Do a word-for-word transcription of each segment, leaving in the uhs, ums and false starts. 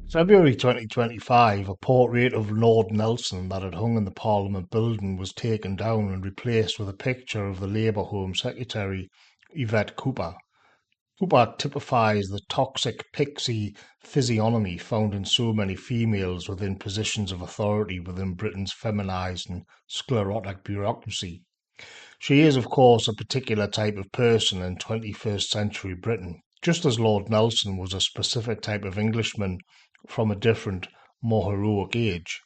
February twenty twenty-five, a portrait of Lord Nelson that had hung in the Parliament building was taken down and replaced with a picture of the Labour Home Secretary, Yvette Cooper. Cooper typifies the toxic pixie physiognomy found in so many females within positions of authority within Britain's feminised and sclerotic bureaucracy. She is, of course, a particular type of person in twenty-first century Britain, just as Lord Nelson was a specific type of Englishman from a different, more heroic age.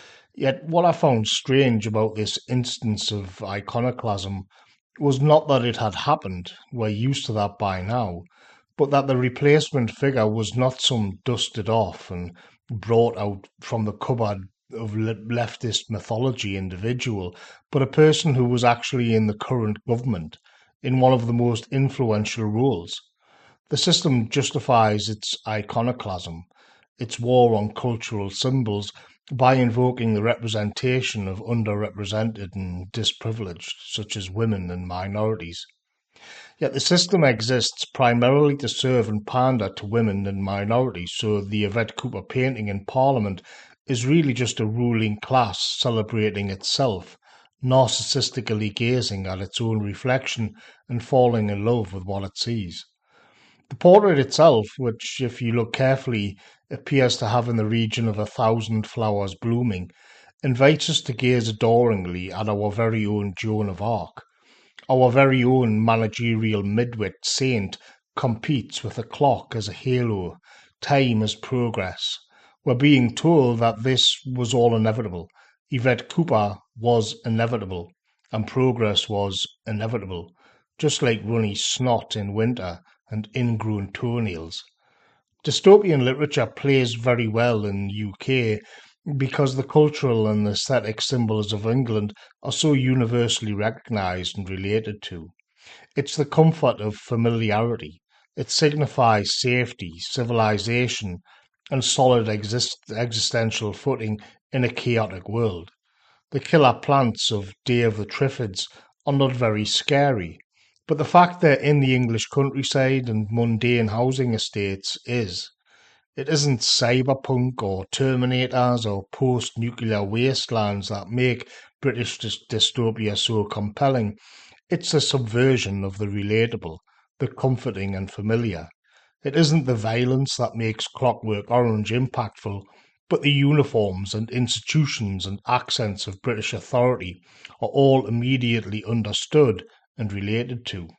Yet what I found strange about this instance of iconoclasm was not that it had happened, we're used to that by now, but that the replacement figure was not some dusted off and brought out from the cupboard of leftist mythology individual, but a person who was actually in the current government, in one of the most influential roles. The system justifies its iconoclasm, its war on cultural symbols, by invoking the representation of underrepresented and disprivileged, such as women and minorities. Yet the system exists primarily to serve and pander to women and minorities, so the Yvette Cooper painting in Parliament is really just a ruling class celebrating itself, narcissistically gazing at its own reflection and falling in love with what it sees. The portrait itself, which, if you look carefully, appears to have in the region of a thousand flowers blooming, invites us to gaze adoringly at our very own Joan of Arc. Our very own managerial midwit saint competes with a clock as a halo, time as progress. We're being told that this was all inevitable. Yvette Cooper was inevitable, and progress was inevitable, just like runny snot in winter and ingrown toenails. Dystopian literature plays very well in the U K because the cultural and aesthetic symbols of England are so universally recognised and related to. It's the comfort of familiarity. It signifies safety, civilization, and solid exist- existential footing in a chaotic world. The killer plants of Day of the Triffids are not very scary, but the fact they're in the English countryside and mundane housing estates is. It isn't cyberpunk or Terminators or post-nuclear wastelands that make British dy- dystopia so compelling. It's a subversion of the relatable, the comforting and familiar. It isn't the violence that makes Clockwork Orange impactful, but the uniforms and institutions and accents of British authority are all immediately understood and related to.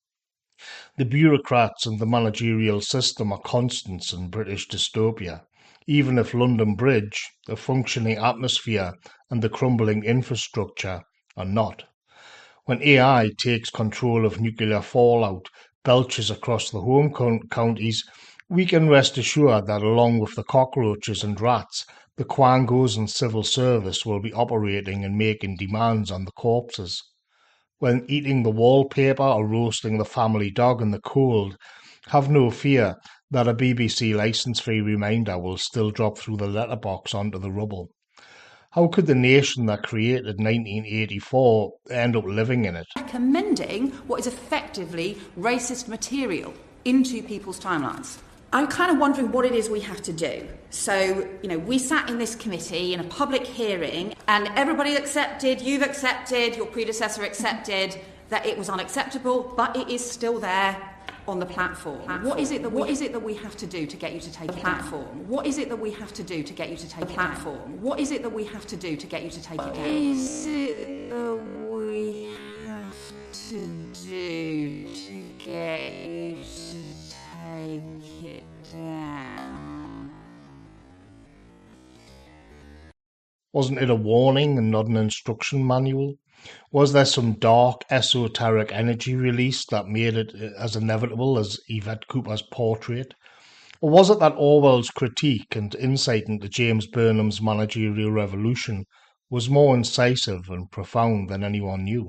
The bureaucrats and the managerial system are constants in British dystopia, even if London Bridge, the functioning atmosphere, and the crumbling infrastructure are not. When A I takes control of nuclear fallout, belches across the home counties, we can rest assured that along with the cockroaches and rats, the quangos and civil service will be operating and making demands on the corpses. When eating the wallpaper or roasting the family dog in the cold, have no fear that a B B C licence-free reminder will still drop through the letterbox onto the rubble. How could the nation that created nineteen eighty-four end up living in it? Recommending what is effectively racist material into people's timelines. I'm kind of wondering what it is we have to do. So, you know, we sat in this committee in a public hearing and everybody accepted, you've accepted, your predecessor accepted that it was unacceptable, but it is still there on the platform. platform. What is it that we, what is it that we have to do to get you to take the platform? Down? What is it that we have to do to get you to take the platform? Down? What is it that we have to do to get you to take it down? Is it that we have to do to get you to take it down? Wasn't it a warning and not an instruction manual? Was there some dark, esoteric energy release that made it as inevitable as Yvette Cooper's portrait? Or was it that Orwell's critique and insight into James Burnham's managerial revolution was more incisive and profound than anyone knew?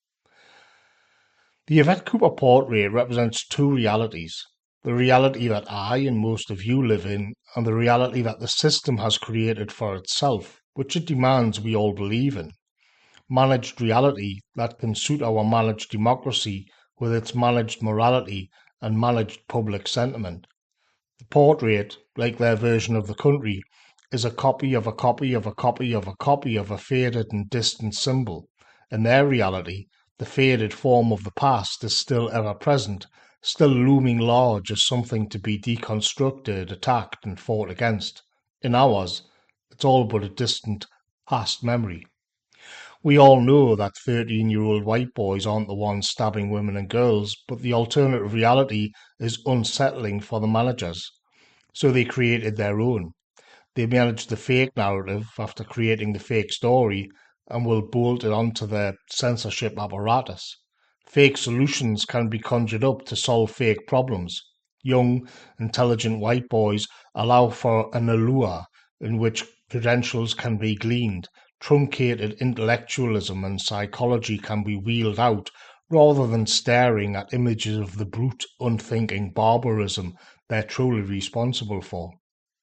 The Yvette Cooper portrait represents two realities. The reality that I and most of you live in, and the reality that the system has created for itself, which it demands we all believe in. Managed reality that can suit our managed democracy with its managed morality and managed public sentiment. The portrait, like their version of the country, is a copy of a copy of a copy of a copy of a faded and distant symbol. In their reality, the faded form of the past is still ever present, still looming large as something to be deconstructed, attacked, and fought against. In ours, it's all but a distant past memory. We all know that thirteen-year-old white boys aren't the ones stabbing women and girls, but the alternative reality is unsettling for the managers. So they created their own. They managed the fake narrative after creating the fake story and will bolt it onto their censorship apparatus. Fake solutions can be conjured up to solve fake problems. Young, intelligent white boys allow for an allure in which credentials can be gleaned, truncated intellectualism and psychology can be wheeled out, rather than staring at images of the brute, unthinking barbarism they're truly responsible for.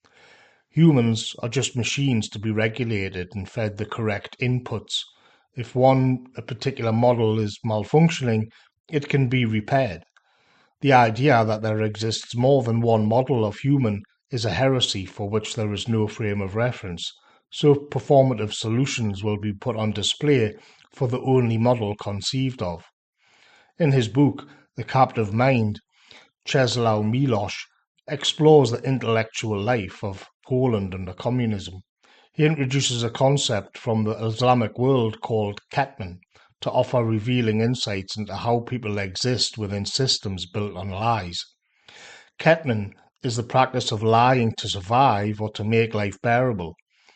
Humans are just machines to be regulated and fed the correct inputs. If one a particular model is malfunctioning, it can be repaired. The idea that there exists more than one model of human is a heresy for which there is no frame of reference, so performative solutions will be put on display for the only model conceived of. In his book, The Captive Mind, Czesław Miłosz explores the intellectual life of Poland under communism. He introduces a concept from the Islamic world called Ketman to offer revealing insights into how people exist within systems built on lies. Ketman is the practice of lying to survive or to make life bearable.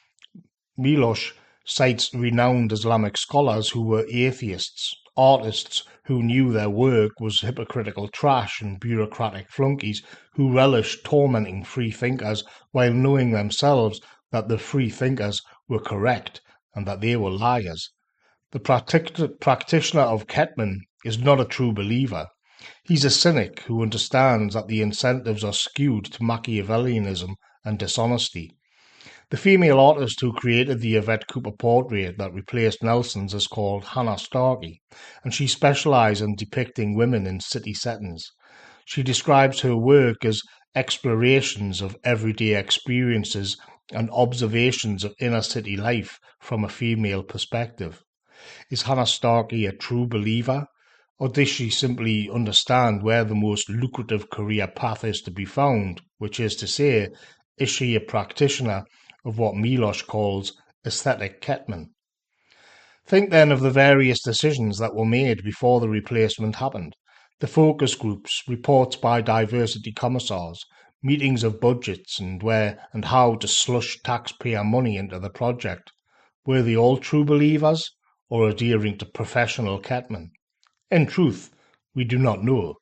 Miłosz cites renowned Islamic scholars who were atheists, artists who knew their work was hypocritical trash, and bureaucratic flunkies who relished tormenting free thinkers while knowing themselves that the free thinkers were correct and that they were liars. The practic- practitioner of Ketman is not a true believer. He's a cynic who understands that the incentives are skewed to Machiavellianism and dishonesty. The female artist who created the Yvette Cooper portrait that replaced Nelson's is called Hannah Starkey, and she specializes in depicting women in city settings. She describes her work as explorations of everyday experiences and observations of inner city life from a female perspective. Is Hannah Starkey a true believer, or does she simply understand where the most lucrative career path is to be found, which is to say, is she a practitioner of what Miłosz calls aesthetic Ketman? Think then of the various decisions that were made before the replacement happened. The focus groups, reports by diversity commissars, meetings of budgets and where and how to slush taxpayer money into the project. Were they all true believers or adhering to professional Ketman? In truth, we do not know.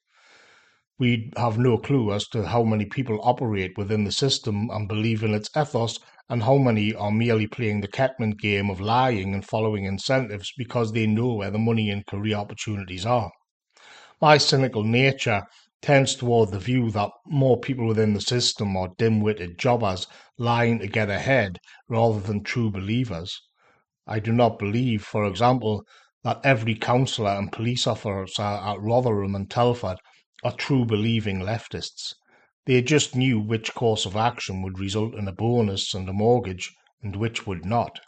We have no clue as to how many people operate within the system and believe in its ethos, and how many are merely playing the Ketman game of lying and following incentives because they know where the money and career opportunities are. My cynical nature tends toward the view that more people within the system are dim-witted jobbers lying to get ahead rather than true believers. I do not believe, for example, that every councillor and police officer at Rotherham and Telford are true believing leftists. They just knew which course of action would result in a bonus and a mortgage, and which would not.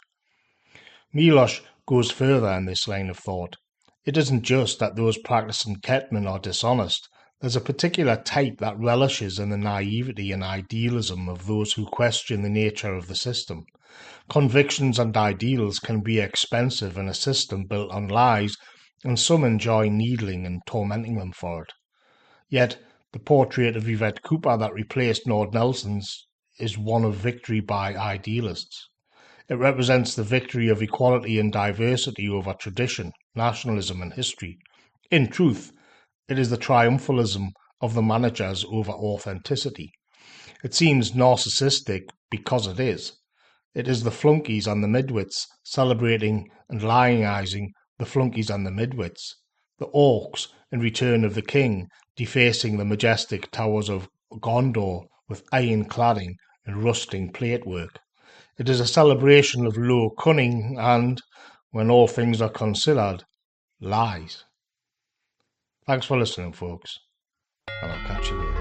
Miłosz goes further in this line of thought. It isn't just that those practicing Ketman are dishonest. There's a particular type that relishes in the naivety and idealism of those who question the nature of the system. Convictions and ideals can be expensive in a system built on lies, and some enjoy needling and tormenting them for it. Yet, the portrait of Yvette Cooper that replaced Lord Nelson's is one of victory by idealists. It represents the victory of equality and diversity over tradition, nationalism and history. In truth, it is the triumphalism of the managers over authenticity. It seems narcissistic because it is. It is the flunkies and the midwits celebrating and lyingizing the flunkies and the midwits. The orcs in Return of the King defacing the majestic towers of Gondor with iron cladding and rusting platework. It is a celebration of low cunning and, when all things are considered, lies. Thanks for listening, folks, and I'll catch you later.